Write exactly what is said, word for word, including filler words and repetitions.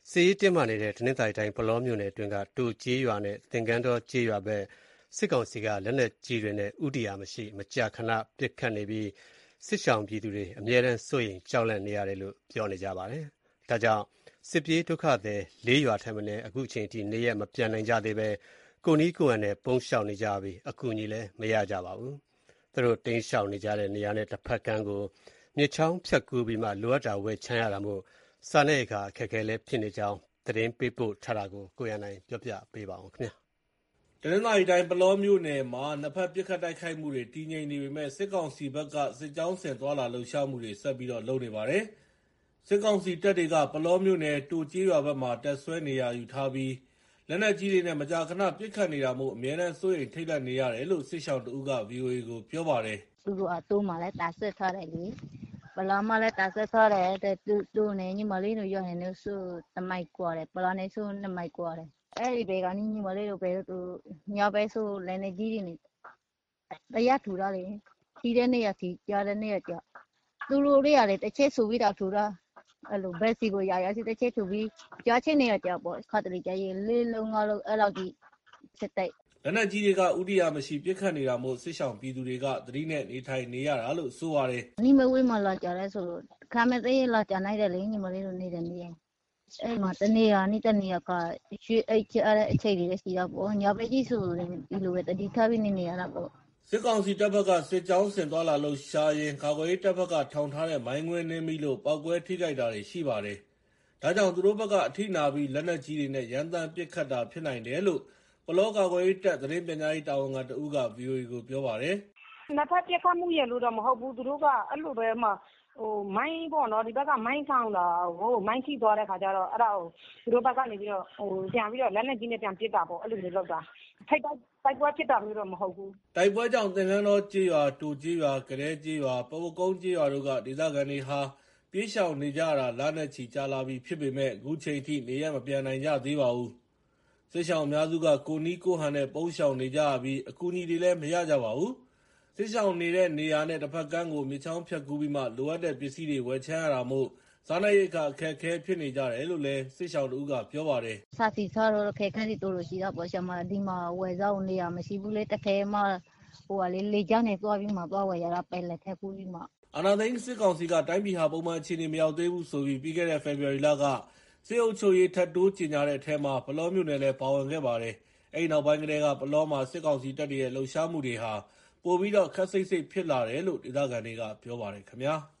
စစ်ရေးတင်းမာနေတဲ့တနင်္သာရီတိုင်းပုလောမြို့နယ်အတွင်းကတူကျေးရွာနဲ့သင်္ကန်းတောကျေးရွာဘက်စစ်ကောင်စီကလက်နက်ကြီးတွေနဲ့ဥတီယာမရှိမကြာခဏပစ်ခတ်နေပြီးစစ်ရှောင်ပြည်သူတွေအမြဲတမ်းစိုးရိမ်ကြောက်လန့်နေရတယ်လို့ပြောနေကြပါတယ်။ဒါကြောင့်စစ်ပြေးဒုက္ခသည်လေးရွာထက်မနည်းအခုချိန်ထိနေရက်မပြန်နိုင်ကြသေးပဲကိုနီးကိုဟန်နဲ့ပုန်းရှောင်နေကြပြီးအကူအညီလည်းမရကြပါဘူး။သူတို့တိမ်းရှောင်နေကြတဲ့နေရာနဲ့တစ်ဖက်ကမ်းကိုမြစ်ချောင်းဖြတ်ကူးပြီးမှလိုအပ်တာဝယ်ချမ်းရတာမို့စားနပ်ရိက္ခာအခက်အခဲလည်းဖြစ်နေကြောင်းသတင်းပေးပို့ထားတာကိုကိုရန်နိုင်ပြောပြပေးပါဦးခင်ဗျာ။တနင်္သာရီတိုင်းပုလောမြို့နယ်မှာနှစ်ဖက်ပစ်ခတ်တိုက်ခိုက်မှုတွေတည်ငြိမ်နေပေမဲ့စစ်ကောင်စီဘက်ကစစ်ကြောင်းဆင်သွားလာလှုပ်ရှားမှုတွေဆက်ပြီးတော့လုပ်နေပါတယ်။စစ်ကောင်စီတပ်တွေကပုလောမြို့နယ်တူကျေးရွာဘက်မှာတပ်ဆွဲနေရာယူထားပြီးလက်နက်ကြီးတွေနဲ့မကြာခဏပစ်ခတ်နေတာမို့အမြဲတမ်းစိုးရိမ်ထိတ်လန့်နေရတယ်လို့စစ်ရှောင်တဦးက ဗီအိုအေ ကိုပြောပါတယ်။သူတို့အတူမှလည်းတာဆွဲထားတယ်လေပလာမလည်းတာဆွဲထားတယ်တဲ့သူတို့နဲ့ညီမလေးတို့ရောနေလို့ဆိုတမိုက်ကွာတယ်ပလာနေဆိုနှစ်မိုက်ကွာတယ်အဲ့ဒီဘေကနေညီမလေးတို့ပဲသူညပဲဆိုလည်းနေကြီးတွေနေတရားထူတာလေဒီတဲ့နေ့ရစီကြားတဲ့နေ့ရကြသူတို့တွေရတယ်တစ်ချက်ဆိုပြီးတော့ထူတာအဲ့လိုဘက်စီကိုရရစီတစ်ချက်ထူပြီးကြားချင်းနေရကြပေါ့ခါတလေကြရင်လေးလုံးငါလုံးအဲ့လောက်ကြီးစစ်တိုက်လက်နက်ကြီးတွေကဥတီယာမရှိပစ်ခတ်နေတာမို့စစ်ရှောင်ပြည်သူတွေကသတိနဲ့နေထိုင်နေရတာလို့ဆိုပါတယ်။နီမဝေးမှာလာကြရဲဆိုလို့ခါမသေးလာကြနိုင်တယ်လေညီမလေးတို့နေတဲ့နေရင်အဲ့မှာတနေရာနိတနေရာကရွှေအိတ်ချအဲ့အချိန်လေးရှိတော့ပေါ့ညာပဲကြီးဆိုဒီလိုပဲတတိထားပြီးနေနေရတာပေါ့စစ်ကောင်စီတပ်ဘက်ကစစ်ကြောင်းဆင်သွားလာလို့ရှာရင်ကာကွယ်ရေးတပ်ဘက်ကထောင်ထားတဲ့မိုင်းခွင်းနှင်းပြီးလို့ပောက်ကွဲထိခိုက်တာတွေရှိပါတယ်။ဒါကြောင့်သူတို့ဘက်ကအထိနာပြီးလက်နက်ကြီးတွေနဲ့ရန်တမ်းပစ်ခတ်တာဖြစ်နိုင်တယ်လို့ပလောကာကွယ်ရေးတပ်သတင်းပညာရေးတာဝန်ခံတဦးက ဗီအိုအေ ကိုပြောပါတယ်။နှစ်ဖက်ပြစ်ခတ်မှုရလို့တော့မဟုတ်ဘူးသူတို့ကအဲ့လိုပဲမှဟိုမိုင်းပေါ့နော်ဒီဘက်ကမိုင်းဆောင်တာဟိုမိုင်းထိသွားတဲ့ခါကျတော့အဲ့ဒါကိုသူတို့ဘက်ကနေပြီးတော့ဟိုပြန်ပြီးတော့လက်နဲ့ကြီးနဲ့ပြန်ပစ်တာပေါ့အဲ့လိုမျိုးလုပ်တာထိုက်တိုက်တိုက်ပွဲဖြစ်တာမျိုးတော့မဟုတ်ဘူးတိုက်ပွဲကြောင့်သင်္ကန်းတော်ကျေးရွာတူကျေးရွာကလေးကျေးရွာပဝကုန်းကျေးရွာတို့ကဒေသခံတွေဟာပြေးရှောင်နေကြတာလနဲ့ချီကြာလာပြီးဖြစ်ပေမဲ့အခုချိန်ထိနေရမပြန်နိုင်ကြသေးပါဘူးစစ်ရှောင်အများစုကကိုနီးကိုဟန်နဲ့ပုန်းရှောင်နေကြပြီးအကူအညီတွေလည်းမရကြပါဘူးစစ်ရှောင်နေတဲ့နေရာနဲ့တစ်ဖက်ကမ်းကိုမြေချောင်းဖြတ်ကူးပြီးမှလိုအပ်တဲ့ပစ္စည်းတွေဝယ်ချမ်းရတာမို့စားနပ်ရိက္ခာအခက်အခဲဖြစ်နေကြတယ်လို့လည်းစစ်ရှောင်တို့ကပြောပါတယ်။စာစီစားတော့ခဲခန်းစီတို့လို့ရှိတော့ပေါ့ဆရာမဒီမှာဝယ်စားနေရမရှိဘူးလေတခဲမှဟိုကလေလေကြောင်းနဲ့သွားပြီးမှသွားဝယ်ရတာပဲလက်ထက်ကူးပြီးမှအာနာသိန်းစစ်ကောင်စီကတိုင်းပြည်ဟာပုံမှန်အခြေအနေမရောက်သေးဘူးဆိုပြီးပြီးခဲ့တဲ့ဖေဖော်ဝါရီလကစစ်အုပ်ချုပ်ရေးထပ်တိုးကြေညာတဲ့အထက်မှာပလောမြို့နယ်လည်းပါဝင်ခဲ့ပါတယ်။အဲဒီနောက်ပိုင်းကတည်းကပလောမှာစစ်ကောင်စီတပ်တွေရဲ့လှုပ်ရှားမှုတွေဟာပိုပြီးတော့ခက်စိတ်စိတ်ဖြစ်လာတယ်လို့ဒေသခံတွေကပြောပါတယ်ခင်ဗျာ။